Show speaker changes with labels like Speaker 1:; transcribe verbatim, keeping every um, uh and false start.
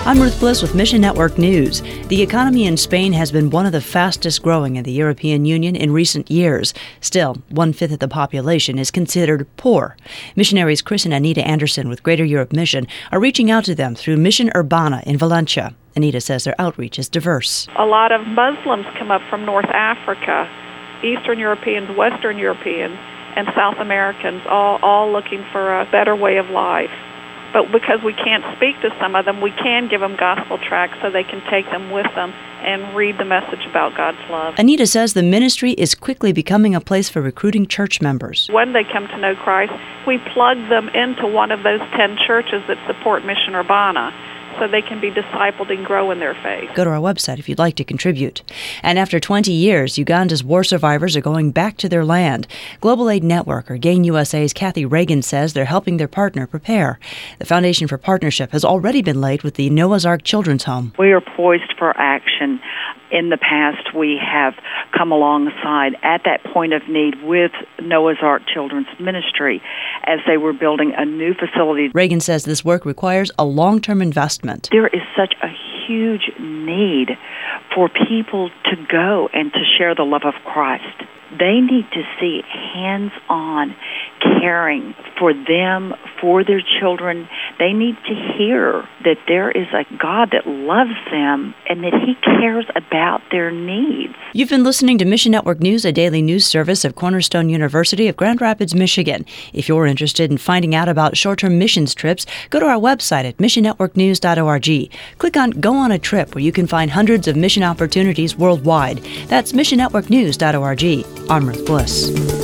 Speaker 1: I'm Ruth Bliss with Mission Network News. The economy in Spain has been one of the fastest growing in the European Union in recent years. Still, one-fifth of the population is considered poor. Missionaries Chris and Anita Anderson with Greater Europe Mission are reaching out to them through Mission Urbana in Valencia. Anita says their outreach is diverse.
Speaker 2: A lot of Muslims come up from North Africa, Eastern Europeans, Western Europeans, and South Americans, all, all looking for a better way of life. But because we can't speak to some of them, we can give them gospel tracts so they can take them with them and read the message about God's love.
Speaker 1: Anita says the ministry is quickly becoming a place for recruiting church members.
Speaker 2: When they come to know Christ, we plug them into one of those ten churches that support Mission Urbana, so they can be discipled and grow in their faith.
Speaker 1: Go to our website if you'd like to contribute. And after twenty years, Uganda's war survivors are going back to their land. Global Aid Network, or GAIN U S A's Kathy Reagan, says they're helping their partner prepare. The Foundation for Partnership has already been laid with the Noah's Ark Children's Home.
Speaker 3: We are poised for action. In the past, we have come alongside at that point of need with Noah's Ark Children's Ministry as they were building a new facility.
Speaker 1: Reagan says this work requires a long-term investment.
Speaker 3: There is such a huge need for people to go and to share the love of Christ. They need to see hands-on caring for them, for their children. They need to hear that there is a God that loves them and that He cares about their needs.
Speaker 1: You've been listening to Mission Network News, a daily news service of Cornerstone University of Grand Rapids, Michigan. If you're interested in finding out about short-term missions trips, go to our website at mission network news dot org. Click on Go on a Trip, where you can find hundreds of mission opportunities worldwide. That's mission network news dot org. I'm Ruth Bliss.